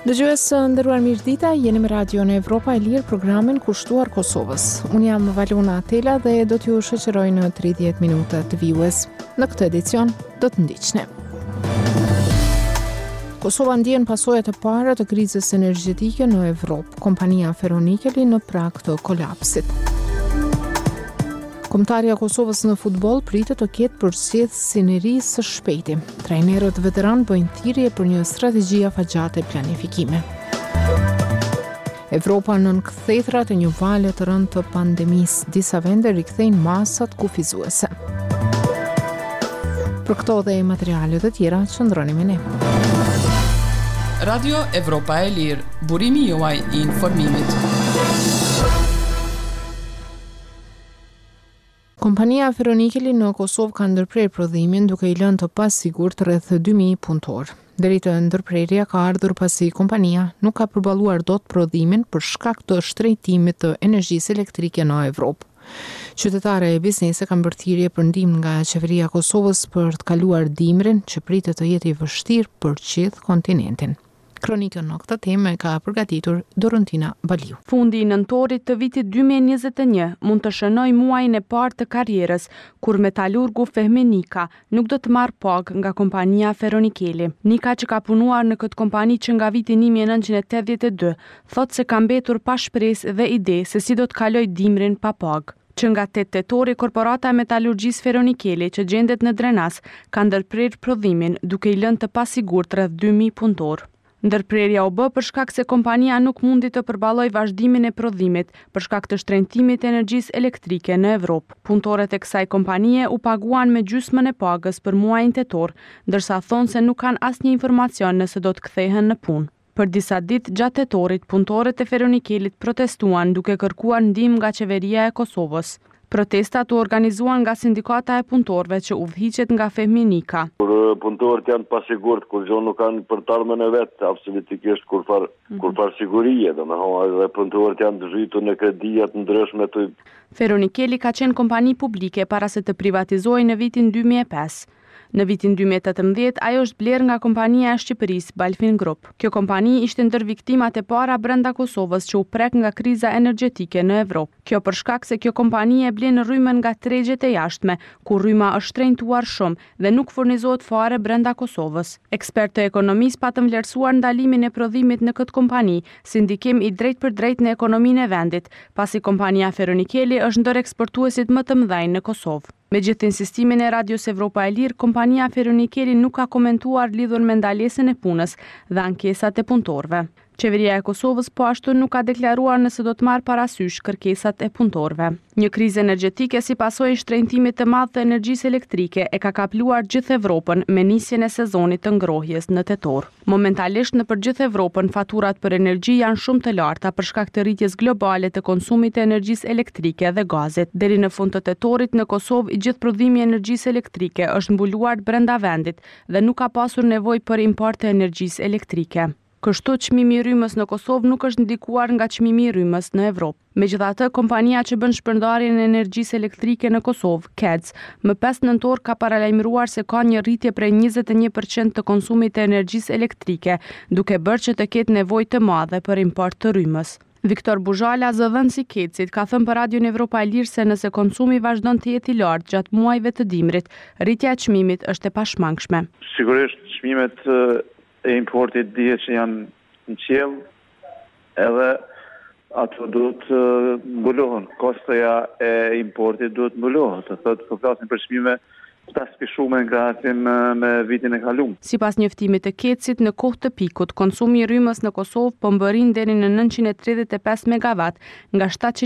Dëgjues nderuar mirëdita, jeni me Radion Evropa e Lirë, programin kushtuar Kosovës. Unë jam Valona Atela dhe do t'ju shoqëroj në 30 minuta të vijues. Në këtë edicion do të ndiqni. Kosova ndjen pasojat e para të krizës energjetike në Evropë. Kompania Ferronikeli në prag të kolapsit. Kombëtarja e Kosovës në futboll pritet të ketë përcjellësin e ri së shpejti. Trajnerët veteran bëjnë thirrje për një strategji afatgjate planifikime. Evropa nën kthethrat e një vale të rënd të pandemisë. Disa vende rikthejnë masat kufizuese. Për këto dhe materiale të tjera, qëndroni me ne. Radio Evropa e Lirë, burimi juaj I informimit. Kompania Ferronikeli në Kosovë ka ndërprer prodhimin duke I lënë të pasigurt rreth 2000 punëtor. Deri të ndërprerja ka ardhur pasi kompania nuk ka përballuar dot prodhimin për shkak të shtrejtimit të energjisë elektrike në Evropë. Qytetare e biznesi kanë bërë thirrje për ndihmë nga qeveria e Kosovës për të kaluar dimrin që pritet të jetë I vështirë për gjithë kontinentin. Kronikën në këtë temë ka përgatitur Dorontina Baliu. Fundi I nëntorit të vitit 2021 mund të shënoj muajin e parë të karrierës kur metalurgu Fehmi Nika nuk do të marrë pagë nga kompania Ferronikeli. Nika që ka punuar në këtë kompani që nga viti 1982 thotë se ka mbetur pa shpresë dhe ide se si do të kaloj dimrin pa pagë. Që nga 8 tetori, korporata e metalurgjisë Ferronikeli që gjendet në Drenas ka ndërprer prodhimin duke I lënë të pasigurt rreth 2000 punëtor. Ndërprerja u bë për shkak se kompania nuk mundi të përballojë vazhdimin e prodhimit për shkak të shtrejtimit të energjisë elektrike në Evropë. Punëtorët e kësaj kompanie u paguan me gjysmën e pagës për muajin tetor, ndërsa thonë se nuk kanë asnjë informacion nëse do të kthehen në punë. Për disa ditë gjatë tetorit, punëtorët e Ferronikelit protestuan duke kërkuar ndihmë nga qeveria e Kosovës. Protestat u organizuan nga sindikata e punëtorëve që udhëhiqet nga Fehmi Nika. Kur punëtorët janë pasigurt, kur gjo nuk kanë për të ardhmen e vetë, absolutikisht kur far sigurie, domethënë edhe punëtorët janë të zhytur në kredija të ndryshme të. Ferronikeli ka qenë kompani publike para se të privatizojë në vitin 2005. Në vitin 2018, ajo është blerë nga kompania e Shqipërisë, Balfin Group. Kjo kompani ishte ndër viktimat e para brenda Kosovës që u prek nga kriza energjetike në Evropë. Kjo për shkak se kjo kompani e blen rrymën nga tregjet e jashtme, ku rryma është shtrenjtuar shumë dhe nuk furnizohet fare brenda Kosovës. Ekspertë e ekonomisë patën vlerësuar ndalimin e prodhimit në këtë kompani si ndikim I drejt për drejt në ekonominë e vendit, pasi kompania Ferronikeli është ndër eksportuesit më të mëdhenj në Kosovë. Me gjithë insistimin e Radios Evropa e Lirë, kompania Ferronikeli nuk ka komentuar lidhur me ndalesën e punës dhe ankesat e punëtorëve. Qeveria e Kosovës po ashtu nuk ka deklaruar nëse do të marrë parasysh kërkesat e punëtorëve. Një krizë energjetike si pasojë shtrejtimit të madh të energjisë elektrike e ka kapluar gjithë Evropën me nisjen e sezonit të ngrohjes në tetor. Momentalisht në përgjithë Evropën faturat për energji janë shumë të larta për shkak të rritjes globale të konsumit të energjisë elektrike dhe gazit. Deri në fund të tetorit në Kosovë I gjithë prodhimi I energjisë elektrike është mbuluar brenda vendit dhe nuk ka pasur nevojë për import të energjisë elektrike. Kështu çmimi I rrymës në Kosovë nuk është ndikuar nga çmimi I rrymës në Evropë. Megjithatë, kompania që bën shpërndarjen e energjisë elektrike në Kosovë, KEDS, më 5 nëntor ka paralajmëruar se ka një rritje prej 21% të konsumit të energjisë elektrike, duke bërë që të ketë nevojë të madhe për import të rrymës. Viktor Buzhala, zëdhënësi I KEDS-it, ka thënë për Radion Evropa e Lirë se nëse konsumi vazhdon të jetë I lartë gjatë muajve të dimrit, rritja e çmimit është e pashmangshme. Sigurisht çmimet e importit dihet që janë në qiell, edhe ato duhet mbulohen. Kostoja e importit duhet mbulohen. Të thotë po flasim për çmime të speshuar nga me vitin e kaluar. Sipas njoftimit të KEDS-it, në kohë të pikut, konsumi I rrymës në Kosovë po mbërrin deri në 935 megawatt nga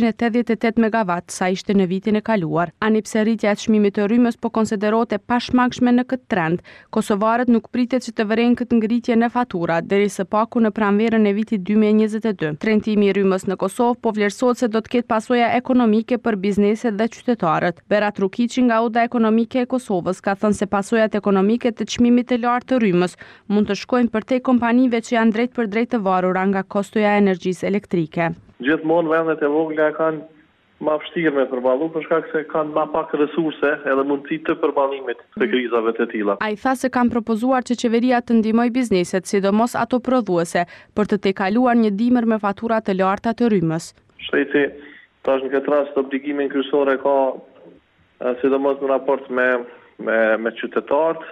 788 megawatt sa ishte në vitin e kaluar. Ani pse rritja e çmimit të rrymës po konsiderohet e pashmangshme në këtë trend, kosovarët nuk pritet që të vërejnë këtë ngritje në fatura deri së paku në pranverën e vitit 2022. Trendimi I rrymës në Kosovë po vlerësohet se do të ketë pasoja ekonomike për bizneset dhe qytetarët. Berat Rukiçi nga Oda Ekonomike e Kosovës ka thënë se pasojat ekonomike të çmimit të lartë të rrymës mund të shkojnë përtej kompanive që janë drejt për drejt të varura nga kostoja e energjisë elektrike. Gjithmonë vendet e vogla kanë ma vështirë me përballu për shkak se kanë ma pak resurse edhe mundësi të përballimit të krizave të tilla. Ai tha se kanë propozuar që qeveria të ndihmojë bizneset, sidomos ato prodhuese, për të tejkaluar një dimër me fatura të larta të rrymës. Shteti tash në këtë rast obligimin kryesor e ka sidomos në raport me qytetarët,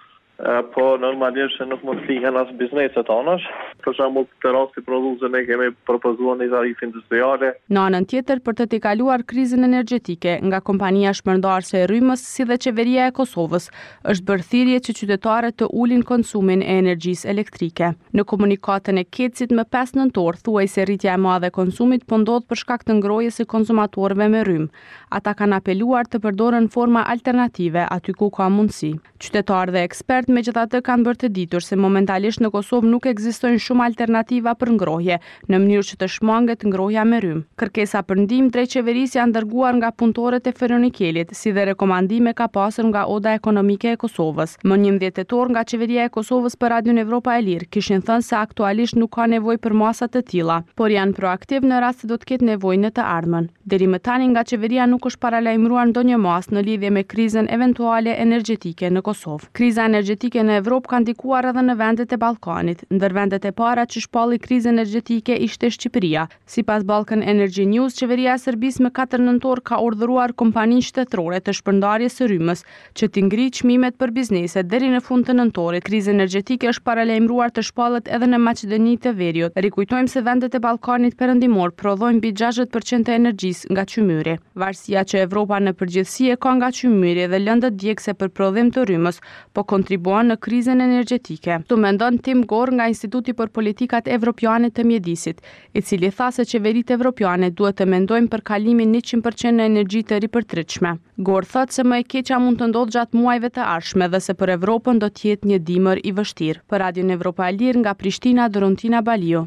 po normalisht nuk mund të lihen as bizneset anash. Për shembull, të rasti prodhuese ne kemi propozuar një tarifë industriale. Në anën tjetër, për të tejkaluar krizën energjetike nga kompania shpërndarëse e rrymës, si dhe qeveria e Kosovës, është bërë thirrje që qytetarët të ulin konsumin e energjisë elektrike. Në komunikatën e Kecit më 5 nëntor thuaj se rritja e madhe e konsumit po ndodh për shkak të ngrohjes së konsumatorëve me rrymë. Ata kanë apeluar të përdoren forma alternative aty ku ka mundësi. Qytetarë dhe ekspertë megjithatë kanë bërë të ditur se momentalisht në Kosovë nuk ekzistojnë shumë alternativa për ngrohje, në mënyrë që të shmanget ngrohja me rrymë. Kërkesa për ndihmë drejt qeverisë janë dërguar nga punëtorët e Feronikelit, si dhe rekomandime ka pasur nga Oda Ekonomike e Kosovës. Më 11 tetor nga qeveria e Kosovës për Radion Evropa e Lirë kishin thënë se aktualisht nuk ka nevojë për masa të tilla, por janë proaktiv në rast se do të ketë nevojë në të ardhmen. Deri më tani nga qeveria nuk është paralajmëruar ndonjë masë në lidhje me krizën eventuale energjetike në Kosovë. Kriza energjetike në Evropë ka ndikuar edhe në vendet e Ballkanit. Ndër vendet e para që shpalli krizën energjetike ishte Shqipëria. Sipas Balkan Energy News, qeveria e Serbisë më 4 nëntor ka urdhëruar kompaninë shtetërore të shpërndarjes së rrymës që të ngrijë çmimet për bizneset deri në fund të nëntorit. Kriza energjetike është paralajmëruar të shpallet edhe në Maqedoni të Veriut. Rikujtojmë se vendet e Ballkanit perëndimor prodhojnë mbi 60% të energjisë nga qymyri. Varësia që Evropa në përgjithësi e ka nga qymyri dhe lëndët djegëse për prodhim të rrymës, po kontribuan në krizën energjetike. Tu mendon Tim Gore nga Instituti për Politikat Evropiane të Mjedisit, i cili tha se qeveritë evropiane duhet të mendojnë për kalimin 100% në energji të ripërtritshme. Gore thotë se më e keqja mund të ndodhë gjatë muajve të ardhshme dhe se për Evropën do të jetë një dimër i vështirë. Për Radion Evropa e Lirë nga Prishtina, Dorontina Balio.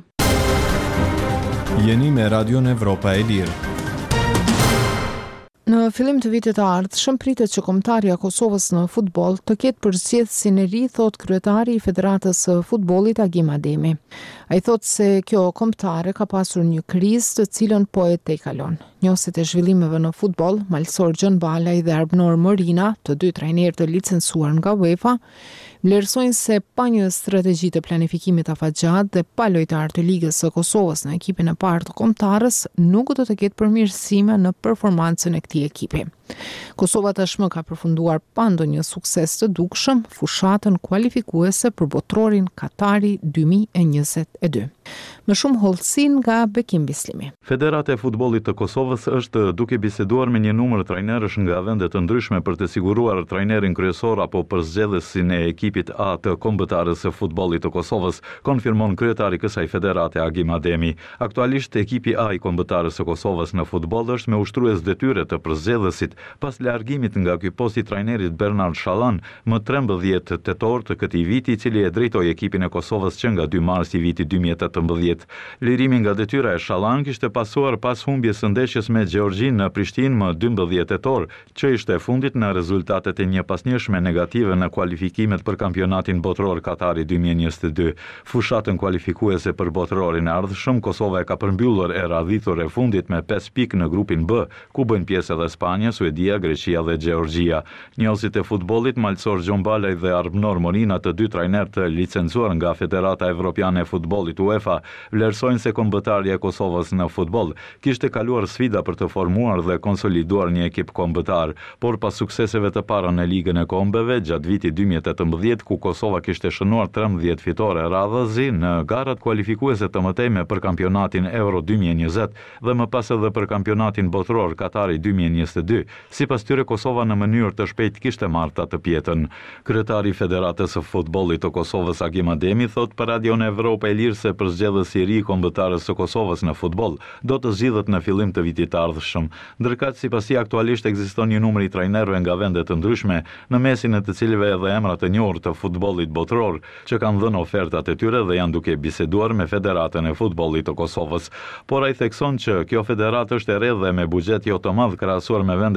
Jeni me Radion Evropa e Lirë. Në fillim të vitit të ardhshëm pritet që kombëtarja e Kosovës në futboll të ketë përgjithësin e ri, thot kryetari i Federatës së Futbollit Agim Ademi. Ai thot se kjo kombëtare ka pasur një krizë të cilën po e tejkalon. Njohësit e zhvillimeve në futboll, Malsor Gjon Balaj dhe Arbnor Morina, të dy trajnerë të licencuar nga UEFA, vlerësojnë se pa një strategji të planifikimit afatgjatë dhe pa lojtar të Ligës së Kosovës në ekipin e parë të kombëtarës, nuk do të ketë përmirësime në performancën e këtij ekipi. Kosova tashmë ka përfunduar pa ndonjë sukses të dukshëm fushatën kualifikuese për botrorin Katari 2022. Më shumë hollësi nga Bekim Bislimi. Federata e Futbollit të Kosovës është duke biseduar me një numër trajnerësh nga vende të ndryshme për të siguruar trajnerin kryesor apo përzgjedhësin e ekipit A të kombëtarës së futbollit të Kosovës, konfirmon kryetari i kësaj federate Agim Ademi. Aktualisht ekipi A i kombëtarës së Kosovës në futboll është me ushtrues detyre të përzgjedhësit pas largimit nga ky post i trajnerit Bernard Shallan më 13 tetor të këtij viti, i cili e drejtoi ekipin e Kosovës që nga 2 mars i vitit 2018. Lirimi nga detyra e Shallan kishte pasuar pas humbjes së ndeshjes me Gjeorgjinë në Prishtinë më 12 tetor, që ishte e fundit në rezultatet e njëpasnjëshme negative në kualifikimet për kampionatin botror Katari 2022. Fushatën kualifikuese për botrorin e ardhshëm, Kosova e ka përmbyllur e radhitur e fundit me 5 pikë në grupin B, ku bëjnë pjesë edhe Spanja, Suedia, Greqia dhe Gjeorgjia. Njohësit e futbollit Malsor Gjon Balaj dhe Arbnor Morina, të dy trajnerë të licencuar nga Federata Evropiane e Futbollit UEFA, vlerësojnë se kombëtarja e Kosovës në futboll kishte kaluar sfida për të formuar dhe konsoliduar një ekip kombëtar, por pas sukseseve të para në Ligën e Kombeve gjatë vitit 2018, ku Kosova kishte shënuar 13 fitore radhëzi në garat kualifikuese të mëtejme për kampionatin Euro 2020 dhe më pas edhe për kampionatin botror Katari 2022, sipas tyre Kosova në mënyrë të shpejtë kishte marrë atë pjetën. Kryetari i Federatës së Futbollit të Kosovës Agim Ademi thot për Radion Evropa e Lirë se përzgjedhësi i ri i kombëtarës së Kosovës në futboll do të zgjidhet në fillim të vitit të ardhshëm. Ndërkëtë sipas tij aktualisht ekziston një numër i trajnerëve nga vende të ndryshme, në mesin e të cilëve edhe emra të njohur të futbollit botror, që kanë dhënë ofertat e tyre dhe janë duke biseduar me Federatën e Futbollit të Kosovës. Por ai thekson që kjo federatë është e rrjedhë me buxhet jo të madh krahasuar me vendet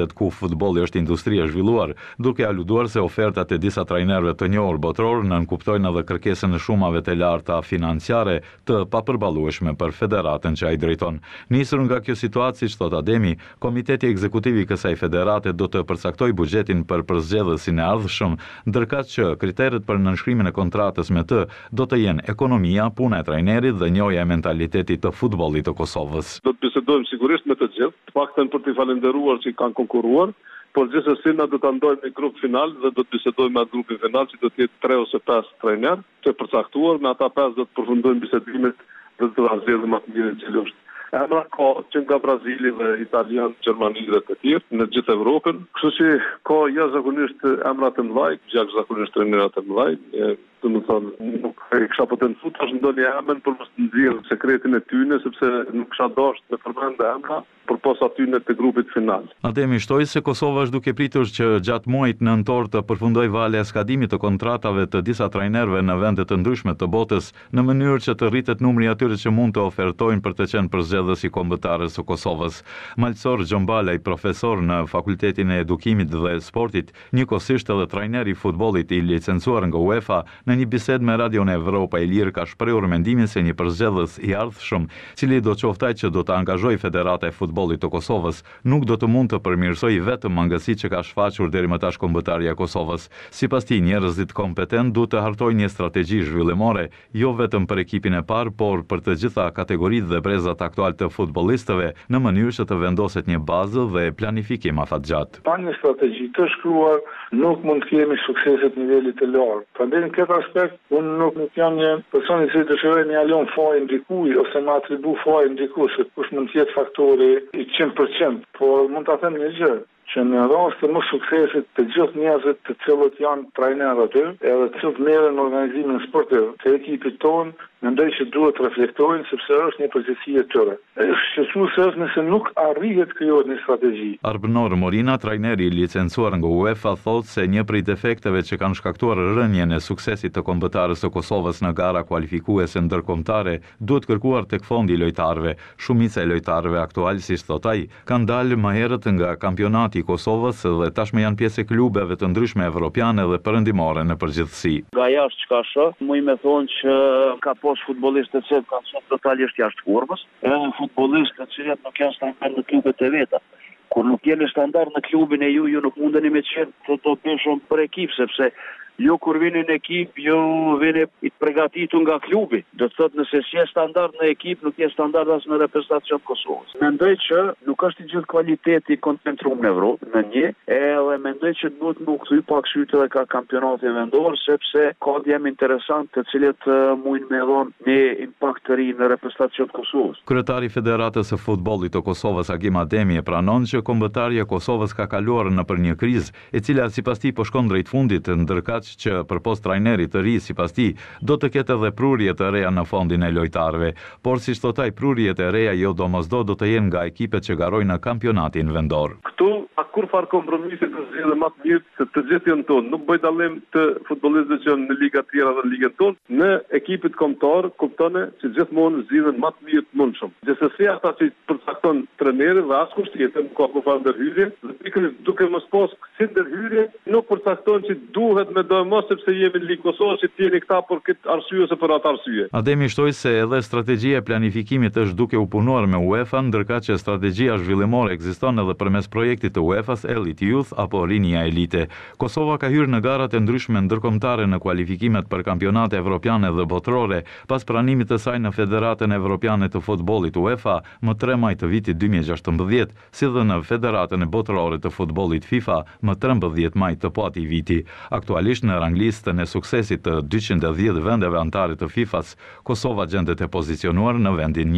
vendet ku futbolli është industri e zhvilluar, duke aluduar se ofertat e disa trajnerëve të njohur botror nënkuptojnë edhe kërkesën e shumave të larta financiare të papërballueshme për federatën që ai drejton. Nisur nga kjo situatë, siç thot Ademi, Komiteti Ekzekutiv i kësaj federate do të përcaktojë buxhetin për përzgjedhësin e ardhshëm, ndërkaq që kriteret për nënshkrimin e kontratës me të do të jenë ekonomia, puna e trajnerit dhe njohja e mentalitetit të futbollit të Kosovës. Do të bisedojmë sigurisht me të gjithë, të paktën për t'i falendëruar që kanë konkurruar, por gjithsesi na do ta ndojmë në grup final dhe do të bisedojmë me grupin final që do të jetë 3 ose 5 trajner të përcaktuar, me ata 5 do të përfundojmë bisedimet dhe të vazhdojmë më të mirë që është. Emra ka që nga Brazili dhe Italian, Gjermani dhe të tjerë në gjithë Evropën, kështu që ka jashtëzakonisht emra të mëdhaj, jashtëzakonisht trajnera të mëdhaj, do të thonë nuk e kisha potencu tash ndonjë emër për mos të nxjerr sekretin e tyre, sepse nuk kisha dashur të përmend emra përpos atyre të grupit final. Ademi shtoi se Kosova është duke pritur që gjatë muajit nëntor të përfundojë valja e skadimit të kontratave të disa trajnerëve në vende të ndryshme të botës, në mënyrë që të rritet numri atyre që mund të ofertojnë për të qenë përzgjedhësi kombëtarës së Kosovës. Malsor Gjombalaj, profesor në Fakultetin e Edukimit dhe Sportit, njëkohësisht edhe trajner i futbollit i licencuar nga UEFA, në një bisedë me Radion Evropa e Lirë ka shprehur mendimin se një përzgjedhës i ardhshëm, cili do qoftaj që do të angazhojë Federata e Futbollit të Kosovës, nuk do të mund të përmirësojë vetëm mangësitë që ka shfaqur deri më tash kombëtarja e Kosovës. Sipas tij, njerëzit kompetent duhet të hartojnë një strategji zhvillimore, jo vetëm për ekipin e parë, por për të gjitha kategoritë dhe brezat aktual të futbollistëve, në mënyrë që të vendoset një bazë dhe planifikim afatgjatë. Pa një strategji të shkruar, nuk mund të kemi sukseset nivelit të lartë. Prandaj në këtë aspekt, unë nuk jam një person i cili dëshiroj me alon fajin dikujt ose me atribu fajin dikujt, se kush mund të jetë faktori i 100%, por mund ta them një gjë, që në rast të mos suksesit të gjithë njerëzit të cilët janë trajnerë aty, edhe të cilët merren në organizimin sportiv të ekipit tonë, mendoj që duhet të reflektojnë sepse është një përgjegjësi e tyre. Është shqetësuese nëse nuk arrihet krijohet një strategji. Arbnor Morina, trajneri i licencuar nga UEFA, thotë se një prej defekteve që kanë shkaktuar rënjen e suksesit të kombëtarës së Kosovës në gara kualifikuese ndërkombëtare duhet kërkuar tek fondi i lojtarëve. Shumica e lojtarëve aktual, siç thotë ai, kanë dalë më herët nga kampionati i Kosovës dhe tashmë janë pjesë e klubeve të ndryshme evropiane dhe perëndimore në përgjithësi. Nga jashtë çka shoh, më me thonë që ka pas futbollistë që kanë qenë totalisht jashtë formës, edhe futbollistë që nuk janë standard në klubet e veta. Kur nuk jeni standard në klubin e ju nuk mundeni me qenë të peshëm për ekip, sepse jo kur vini në ekip, jo vini i përgatitur nga klubi. Do të thotë nëse si je standard në ekip, nuk je standard as në reprezentacion Kosovës. Mendoj që nuk është i gjithë kvaliteti koncentruar në Evropë, në një, edhe mendoj që duhet më kthy pak sytë edhe ka kampionati vendor, sepse ka djem interesant të cilët mund me dhënë një impakt të ri në reprezentacion Kosovës. Kryetari i Federatës së Futbollit të Kosovës, Agim Ademi, e pranon që kombëtarja e Kosovës ka kaluar nëpër një krizë, e cila sipas tij po shkon drejt fundit, ndërkaq që përpos trajnerit të ri sipas tij do të ketë edhe prurje të reja në fondin e lojtarëve, por siç thotë ai, prurjet e reja jo domosdo do të jenë nga ekipet që garojnë në kampionatin vendor. Këtu kur far kompromisi të zgjidhë më të mirë se të gjithë janë tonë. Nuk bëj dallim të futbollistëve që janë në liga të tjera dhe në ligën tonë. Në ekipet kombëtar kuptoni se gjithmonë zgjidhen më të mirë të mundshëm. Gjithsesi ata që përcakton trajneri dhe askush tjetër nuk ka kufar ndërhyrje, dhe pikërisht duke mos pas si ndërhyrje, nuk përcakton që duhet me mos sepse jemi në Ligë Kosovës që tieni këta për këtë arsye ose për atë arsye. Ademi shtoi se edhe strategjia e planifikimit është duke u punuar me UEFA, ndërkaq që strategjia zhvillimore ekziston edhe përmes projektit të UEFA-s Elite Youth apo Rinia Elite. Kosova ka hyrë në garat e ndryshme ndërkombëtare në kualifikimet për kampionate evropiane dhe botërore, pas pranimit të saj në Federatën Evropiane të Futbollit UEFA më 3 maj të vitit 2016, si dhe në Federatën e Botërore të Futbollit FIFA më 13 maj të po atij viti. Aktualisht në ranglistën e suksesit të 210 vendeve anëtare të FIFA-s, Kosova gjendet e pozicionuar në vendin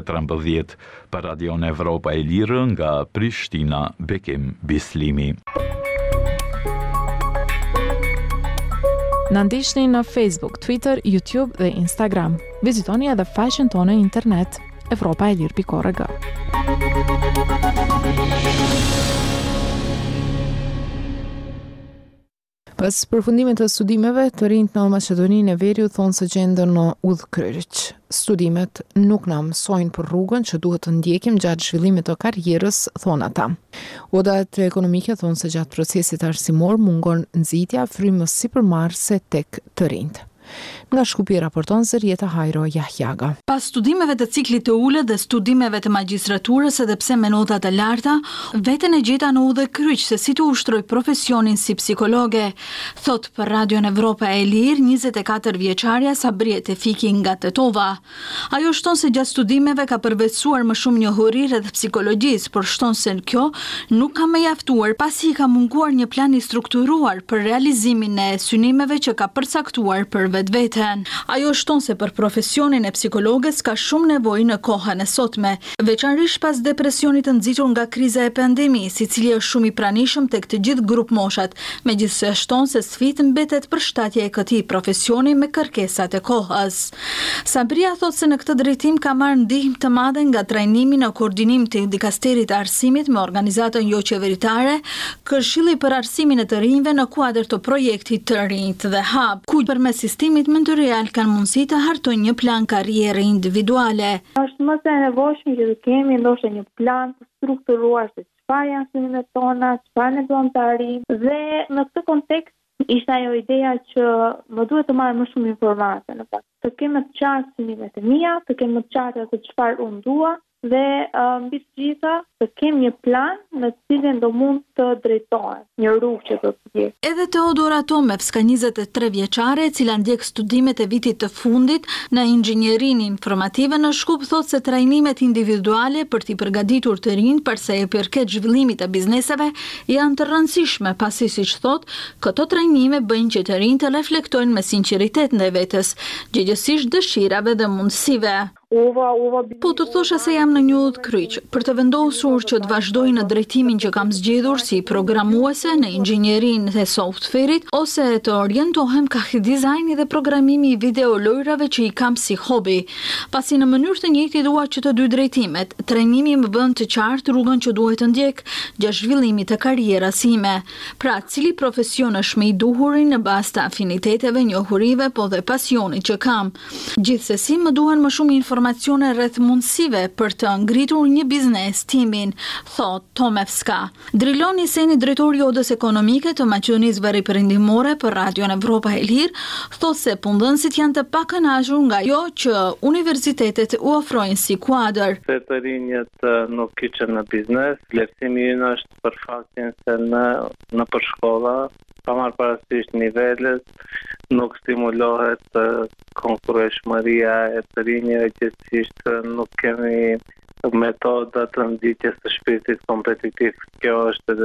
113. Për Radion Evropa e Lirë nga Prishtina, Bekim Bislimi. Na ndiqni në Facebook, Twitter, YouTube dhe Instagram. Vizitoni edhe faqen tonë internet evropaelir.org. Pas përfundimit të studimeve, të rinjt në Maqedoninë e Veriut thonë se gjenden në udhkryq. studimet nuk na mësojnë për rrugën që duhet të ndjekim gjatë zhvillimit të karrierës, thonë ata. Odat ekonomike thonë se gjatë procesit arsimor mungon nxitja frymës sipërmarrëse tek të rinjt. Nga Shkupi raporton Zërieta Hajro Jahjaga. Pas studimeve të ciklit të ulët dhe studimeve të magjistraturës edhe pse me nota të larta, veten e gjeta në udhë kryq se si të ushtroj profesionin si psikologe, thot për Radion Evropa e Lirë 24 vjeçarja Sabrie Tefiki nga Tetova. Ajo shton se gjatë studimeve ka përvetësuar më shumë njohuri rreth psikologjisë, por shton se kjo nuk ka më mjaftuar pasi i ka munguar një plan i strukturuar për realizimin e synimeve që ka përcaktuar për vetveten. Ajo shton se për profesionin e psikologës ka shumë nevojë në kohën e sotme, veçanërisht pas depresionit të nxitur nga kriza e pandemisë, i cili është shumë i pranishëm tek të gjithë grup moshat, megjithëse shton se sfidë mbetet përshtatja e këtij profesioni me kërkesat e kohës. Sabria thot se në këtë drejtim ka marrë ndihmë të madhe nga trajnimi në koordinim të dikasterit të arsimit me organizatën jo qeveritare, Këshilli për arsimin e të rinjve në kuadër të projektit të rinjt dhe hub, ku përmes sistemit mentorial kanë mundësi të hartojnë një plan karriere individuale. Është më se nevojshme që të kemi ndoshta një plan të strukturuar se çfarë janë synimet tona, çfarë ne duam të arrijmë dhe në këtë kontekst ishte ajo ideja që më duhet të marr më shumë informacione në fakt. Të kem të qartë synimet e mia, të kem të qartë se çfarë unë dua dhe mbi të gjitha të kem një plan në cilin do mund të drejtohem, një rrugë që do të ndjek. Edhe Teodora Tomevska, 23 vjeçare, e cila ndjek studimet e vitit të fundit në inxhinierinë informative në Shkup, thot se trajnimet individuale për t'i përgatitur të rinjt për sa i përket zhvillimit të bizneseve janë të rëndësishme, pasi siç thot, këto trajnime bëjnë që të rinjt të reflektojnë me sinqeritet ndaj vetes, gjëgjësisht dëshirave dhe mundësive. Po të thosha se jam në një udhë kryq, për të vendosur që të vazhdoj në drejtimin që kam zgjedhur si programuese në inxhinierinë e softverit, ose të orientohem ka dizajni dhe programimi i videolojrave që i kam si hobi. Pasi në mënyrë të njëjtë dua që të dy drejtimet, trajnimi më bën të qartë rrugën që duhet të ndjek gjatë zhvillimit të karrierës sime. Pra, cili profesion është më i duhuri në bazë të afiniteteve, njohurive, po dhe pasionit që kam. Gjithsesi më duhen më shumë informacione rreth mundësive për të ngritur një biznes timin, thot Tomevska. Driloni Seni, drejtori i odës ekonomike të Maqedonisë Veriperëndimore për Radion Evropa e Lirë, thot se punëdhënësit janë të pakënaqur nga ajo që universitetet u ofrojnë si kuadër. Se të rinjët nuk kyçen në biznes, vlerësimi ynë është për faktin se në përshkolla pa marrë parasysh nivelet, nuk stimulohet konkurreshmëria e të rinjëve, gjithsesi nuk kemi metoda të nxitjes së shpirtit kompetitiv. Kjo është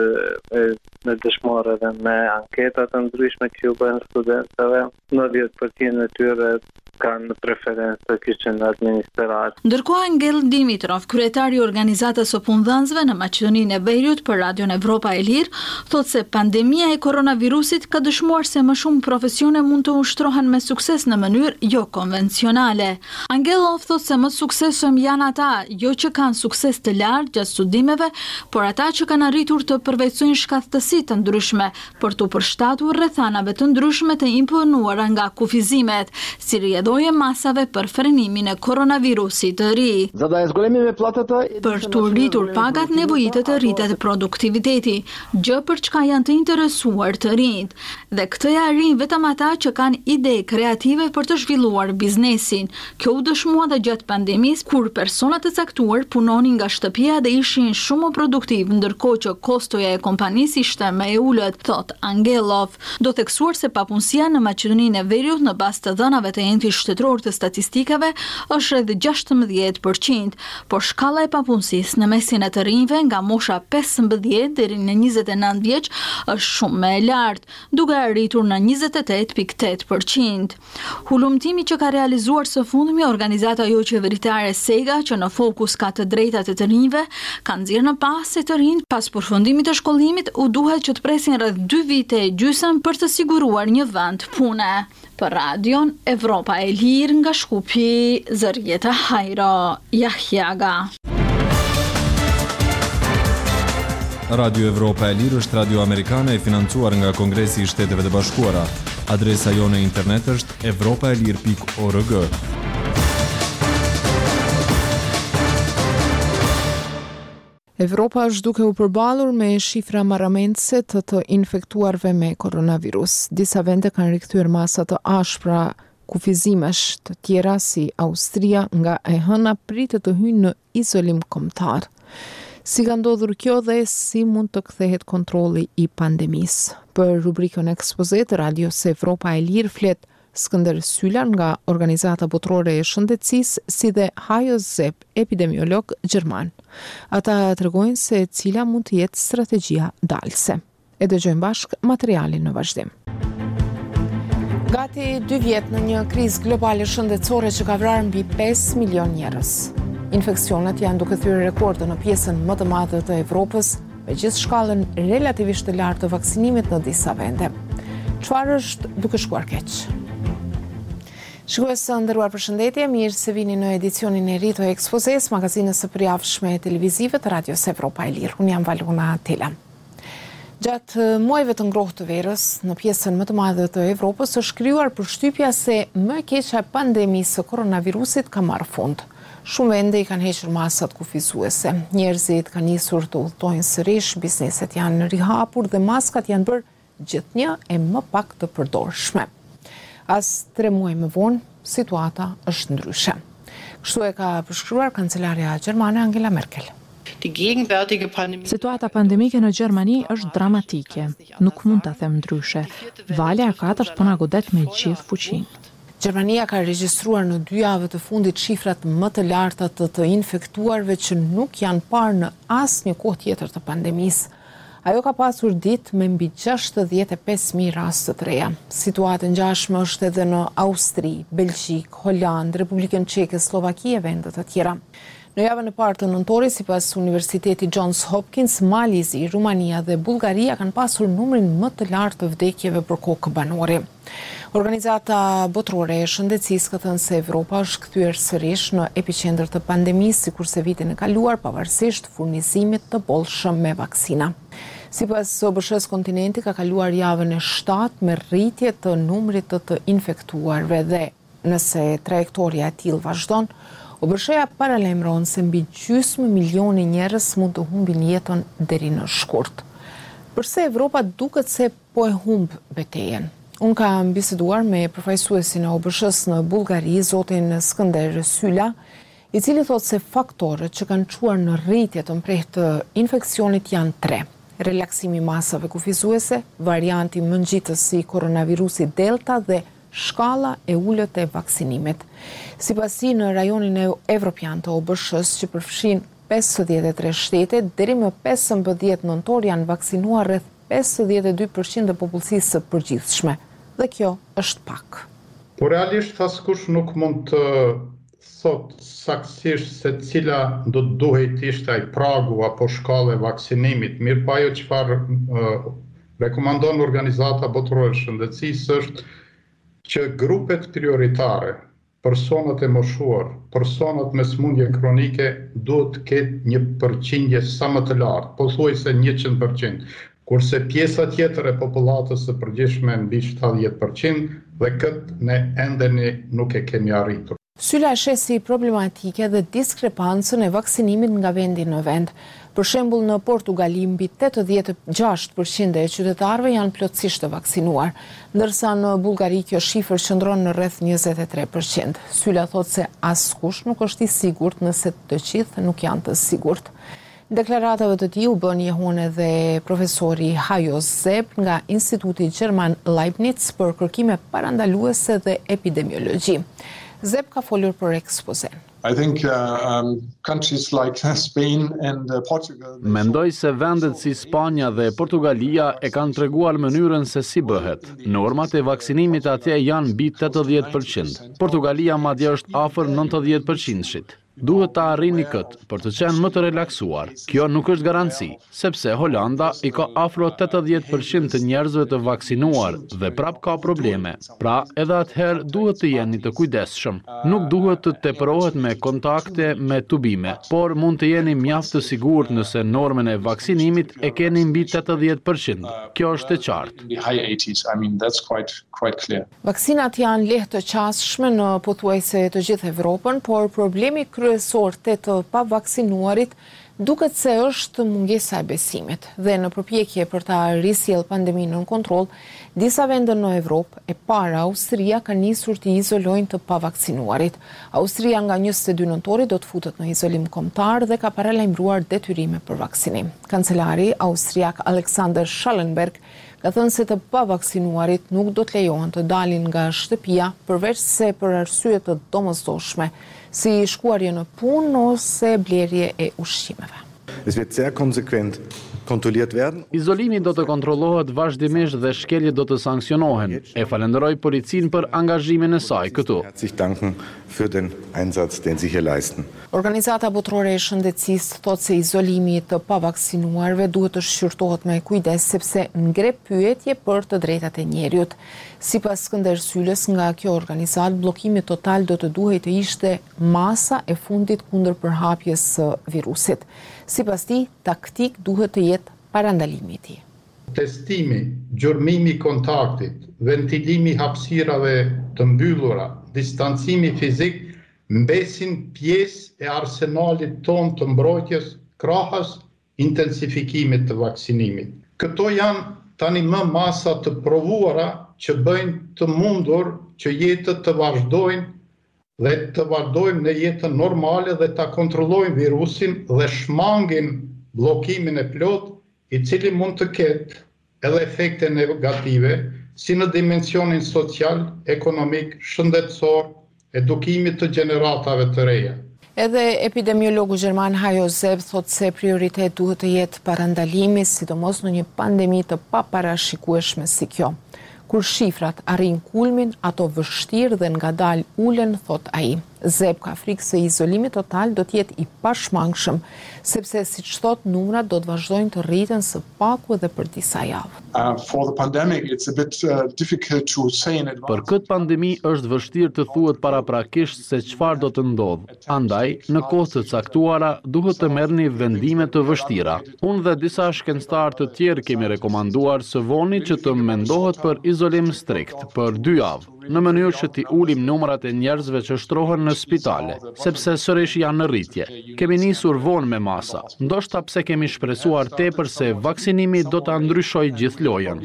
në dëshmore edhe me anketa të ndryshme që u bën studentëve. 90% e tyre kanë preferencë të kyçen në administrat. Ndërkohë Angel Dimitrov, kryetari i organizatës së punëdhënësve në Maqedoninë e Veriut për Radion Evropa e Lirë, thotë se pandemia e koronavirusit ka dëshmuar se më shumë profesione mund të ushtrohen me sukses në mënyrë jo konvencionale. Angelov thotë se më suksesshëm janë ata jo që kanë sukses të lartë gjatë studimeve, por ata që kanë arritur të përvejsojnë shkathësi të ndryshme për të përshtatur rrethanave të ndryshme të imponuara nga kufizimet, si rrjedhoje masave për frenimin e koronavirusit të ri. Për të rritur pagat nevojitet të rritet produktiviteti, gjë për çka janë të interesuar të rinjt, dhe këtë ja arrin vetëm ata që kanë ide kreative për të zhvilluar biznesin. Kjo u dëshmua dhe gjatë pandemisë, kur personat e caktuar punonin nga shtëpia dhe ishin shumë produktiv, ndërkohë që kostoja e kompanisë ishte më e ulët, thot Angelov. Do theksuar se papunësia në Maqedoninë e Veriut në bazë të dhënave të Enti Shtetëror të Statistikave është rreth 16%, por shkalla e papunësisë në mesin e të rinjve nga mosha 15 deri në 29 vjeç është shumë më e lartë, duke arritur në 28.8%. Hulumtimi që ka realizuar së fundmi organizata jo qeveritare SEGA, që në fokus ka të drejtat e të rinjve, ka nxjerrë në pas se të rinjt pas përfundimit të shkollimit u duhet që të presin rreth 2 vite e gjysmë për të siguruar një vend pune. Për Radion Evropa e Lirë nga Shkupi, Zërieta Hajro Jahjaga. Radio Evropa e Lirë është radio amerikane e financuar nga Kongresi i Shteteve të Bashkuara. Adresa jone internet është evropaelir.org. Evropa është duke u përballur me shifra marramendëse të infektuarve me koronavirus. Disa vende kanë rikthyer masa të ashpra kufizimesh, të tjera si Austria nga e hëna pritet të hyjnë në izolim kombëtar. Si ka ndodhur kjo dhe si mund të kthehet kontrolli i pandemisë? Për rubrikën Ekspoze të Radios Evropa e Lirë flet Skënder Sylar nga Organizata Botërore e Shëndetësisë, si dhe Hajo Zep, epidemiolog gjerman. Ata tregojnë se cila mund të jetë strategjia dalse. E dëgjojmë bashkë materialin në vazhdim. Gati 2 vjet në një krizë globale shëndetësore që ka vrarë mbi 5 milion njerëz. Infeksionet janë duke thyrë rekorde në pjesën më të madhe të Evropës, me gjithë shkallën relativisht të lartë të vaksinimit në disa vende. Çfarë është duke shkuar keq? Shikues të nderuar, përshëndetje, mirë se vini në edicionin e ri të Ekspozes, magazinës së përjavshme televizive të Radios Evropa e Lirë. Unë jam Valona Tela. Gjatë muajve të ngrohtë të verës, në pjesën më të madhe të Evropës është krijuar përshtypja se më e keqja e pandemisë së koronavirusit ka marrë fund. Shumë vende i kanë hequr masat kufizuese. Njerëzit kanë nisur të udhtojnë sërish, bizneset janë rihapur dhe maskat janë bërë gjithnjë e më pak të përdorshme. As 3 muaj më vonë, situata është ndryshe. Kështu e ka përshkruar kancelarja gjermane Angela Merkel. Situata pandemike në Gjermani është dramatike. Nuk mund ta them ndryshe. Valja e 4 po na godet me gjithë fuqinë. Gjermania ka regjistruar në 2 javë të fundit shifrat më të larta të infektuarve që nuk janë parë në asnjë kohë tjetër të pandemisë. Ajo ka pasur ditë me mbi 65.000 raste të reja. Situatë ngjashme është edhe në Austri, Belgjik, Holandë, Republikën Çeke, Slovaki e vende të tjera. Në javën e parë të nëntorit, sipas Universitetit Johns Hopkins, Malizi, Rumania dhe Bullgaria kanë pasur numrin më të lartë të vdekjeve për kokë banore. Organizata Botërore e Shëndetësisë ka thënë se Evropa është kthyer sërish në epicentër të pandemisë, sikurse vitin e kaluar, pavarësisht furnizimit të bollshëm me vaksina. Sipas OBSH-s, kontinenti ka kaluar javën e 7 me rritje të numrit të infektuarve dhe nëse trajektoria e tillë vazhdon, OBSH-ja paralajmëron se mbi gjysmë milioni njerëz mund të humbin jetën deri në shkurt. Përse Evropa duket se po e humb betejën? Unë kam biseduar me përfaqësuesin e OBSH-s në Bullgari, zotin Skënder Syla, i cili thotë se faktorët që kanë çuar në rritje të mprehtë të infeksionit janë 3. Relaksimi masave kufizuese, varianti më ngjitës si koronavirusi Delta dhe shkalla e ulët e vaksinimit. Sipas tij, në rajonin evropian të OBSH-s që përfshin 53 shtete, deri më 15 nëntor janë vaksinuar rreth 52% e popullsisë së përgjithshme. Dhe kjo është pak. Po realisht askush nuk mund të thot saktësisht se cila do të duhet ishte ai pragu apo shkalla e vaksinimit. Mirë pa ajo çfarë rekomandon Organizata Botërore e Shëndetësisë është që grupet prioritare, personat e moshuar, personat me sëmundje kronike duhet të ketë një përqindje sa më të lartë, pothuajse 100%, kurse pjesa tjetër e popullatës së përgjithshme mbi 70% dhe këtë ne ende nuk e kemi arritur. Syla shesi problematike dhe diskrepancën e vaksinimit nga vendi në vend. Për shembull, në Portugali mbi 86% e qytetarëve janë plotësisht të vaksinuar, ndërsa në Bullgari kjo shifër qëndron në rreth 23%. Syla thotë se askush nuk është i sigurt nëse të gjithë nuk janë të sigurt. Deklaratave të tij u bën jehon edhe profesori Hajo Zep nga Instituti Gjerman Leibniz për kërkime parandaluese dhe epidemiologji. Zep ka folur për ekspozen. Mendoj se vendet si Spanja dhe Portugalia e kanë treguar mënyrën se si bëhet. Normat e vaksinimit atje janë mbi 80%. Portugalia madje është afër 90%-shit. Duhet ta arrini këtë për të qenë më të relaksuar. Kjo nuk është garanci, sepse Holanda i ka afro 80% të njerëzve të vaksinuar dhe prap ka probleme. Pra, edhe atëherë duhet të jeni të kujdesshëm. Nuk duhet të tepërohet me kontakte me tubime, por mund të jeni mjaft të sigurt nëse normën e vaksinimit e keni mbi 80%. Kjo është e qartë. Vaksinat janë lehtë të qasshme në pothuajse të gjithë Evropën, por problemi kryesor të pavaksinuarit Duket se është mungesa e besimit dhe në përpjekje për ta risjell pandeminë nën kontroll, disa vende në Evropë, e para Austria, ka nisur të izolojnë të pavaksinuarit. Austria nga 22 nëntori do të futet në izolim kombëtar dhe ka paralajmëruar detyrime për vaksinim. Kancelari austriak Alexander Schallenberg ka thënë se të pavaksinuarit nuk do të lejohen të dalin nga shtëpia përveç se për arsye të domosdoshme, si shkuarje në punë ose blerje e ushqimeve. Es wird sehr konsequent kontrolliert werden. Izolimi do të kontrollohet vazhdimisht dhe shkeljet do të sankcionohen. E falenderoj policinë për angazhimin e saj këtu. Herzlich danken für den Einsatz, den Sie hier leisten. Organizata botërore e shëndetësisë thotë se izolimi të pavaksinuarve duhet të shqyrtohet me kujdes sepse ngre pyetje për të drejtat e njerëzit. Sipas Skënder Sylës, nga kjo organizatë, bllokimi total do të duhej të ishte masa e fundit kundër përhapjes së virusit. Sipas tij, taktik duhet të jetë parandalimi i tij. Testimi, gjurmimi i kontaktit, ventilimi i hapësirave të mbyllura, distancimi fizik mbesin pjesë e arsenalit ton të mbrojtjes krahas intensifikimit të vaksinimit. Këto janë tani më masa të provuara që bëjnë të mundur që jetët të vazhdojnë dhe të vazhdojmë në jetën normale dhe ta kontrollojmë virusin dhe shmangin bllokimin e plot, i cili mund të ketë edhe efekte negative, si në dimensionin social, ekonomik, shëndetësor, edukimit të gjeneratave të reja. Edhe epidemiologu gjerman Hajo Zeb thotë se prioritet duhet të jetë parandalimi, sidomos në një pandemi të paparashikueshme si kjo. Kur shifrat arrin kulmin, ato vështirë dhe ngadalë ulen, thot ai. Zeb ka frikë se izolimi total do të jetë i pashmangshëm, sepse siç thot numrat do të vazhdojnë të rriten së paku edhe për disa javë. Për këtë pandemi është vështirë të thuhet paraprakisht se çfarë do të ndodhë. Andaj, në kohë të caktuara duhet të merrni vendime të vështira. Unë dhe disa shkencëtar të tjerë kemi rekomanduar së voni që të mendohet për izolim strikt për 2 javë, në mënyrë që t'i ulim numrat e njerëzve që shtrohen në spitale, sepse sërish janë në rritje. Kemi nisur vonë me masa, ndoshta pse kemi shpresuar tepër se vaksinimi do ta ndryshojë gjithë lojën.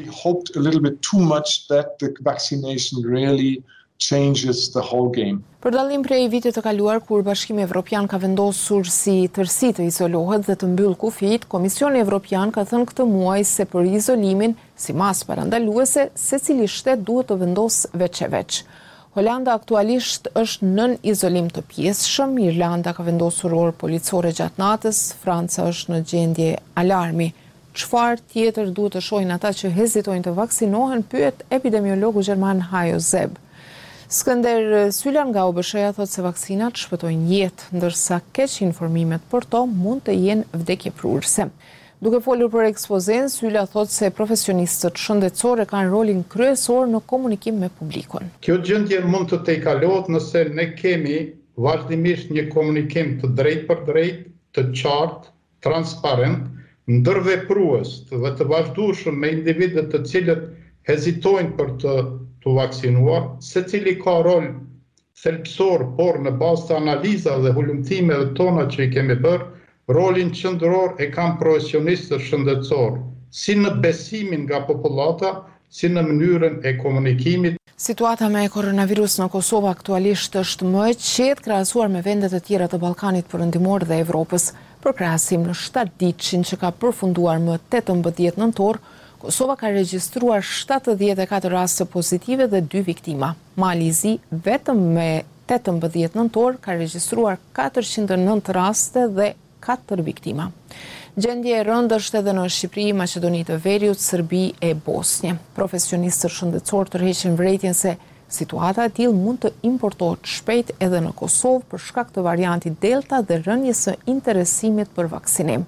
Për dallim prej vitit të kaluar, kur Bashkimi Evropian ka vendosur si tërsi të izolohet dhe të mbyll kufijt, Komisioni Evropian ka thënë këtë muaj se për izolimin, si masë parandaluese, secili shtet duhet të vendosë veç e veç. Holanda aktualisht është nën izolim të pjesshëm, Irlanda ka vendosur orë policore gjatë natës, Franca është në gjendje alarmi. Çfarë tjetër duhet të shohin ata që hezitojnë të vaksinohen, pyet epidemiologu gjerman Hajo Zeb. Skënder Syla nga OBSH-ja thotë se vaksinat shpëtojnë jetë, ndërsa keq informimet për to mund të jenë vdekjeprurëse. Duke folur për ekspozen, Syla thotë se profesionistët shëndetësore kanë rolin kryesor në komunikim me publikun. Kjo gjendje mund të tejkalohet nëse ne kemi vazhdimisht një komunikim të drejt për drejt, të qartë, transparent, ndërveprues dhe të vazhdueshëm me individet të cilët hezitojnë për të vaksinuar, secili ka rol thelbësor, por në bazë të analiza dhe hulumtimeve tona që i kemi bërë, rolin qendror e kanë profesionistët shëndetësor, si në besimin nga popullata, si në mënyrën e komunikimit. Situata me koronavirus në Kosovë aktualisht është më e qetë krahasuar me vendet e tjera të Ballkanit Perëndimor dhe Evropës. Për krahasim në 7 ditëshin që ka përfunduar më 18 nëntor, Kosova ka regjistruar 74 raste pozitive dhe 2 viktima. Malizi, vetëm me 18 nëntor, ka regjistruar 409 raste dhe 4 viktima. Gjendje e rëndë është edhe në Shqipëri, Maqedoni të Veriut, Serbi e Bosnjë. Profesionistët shëndetësor tërheqin vërejtjen se situata e tillë mund të importohet shpejt edhe në Kosovë për shkak të variantit Delta dhe rënjes së interesimit për vaksinim.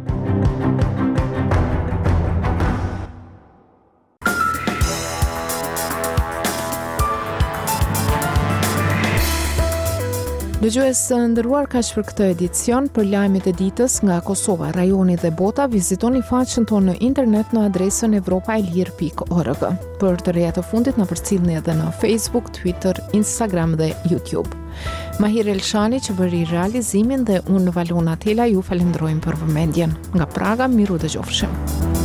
Dëgjues nderuar, kaq për këtë edicion. Për lajmet e ditës nga Kosova, rajoni dhe bota, vizitoni faqen tonë në internet në adresën evropaelir.org. Për të reja të fundit na përcjellni edhe në Facebook, Twitter, Instagram dhe YouTube. Mahir Elshani që bëri realizimin dhe unë Valona Tela ju falenderojmë për vëmendjen. Nga Praga, miru dëgjofshim.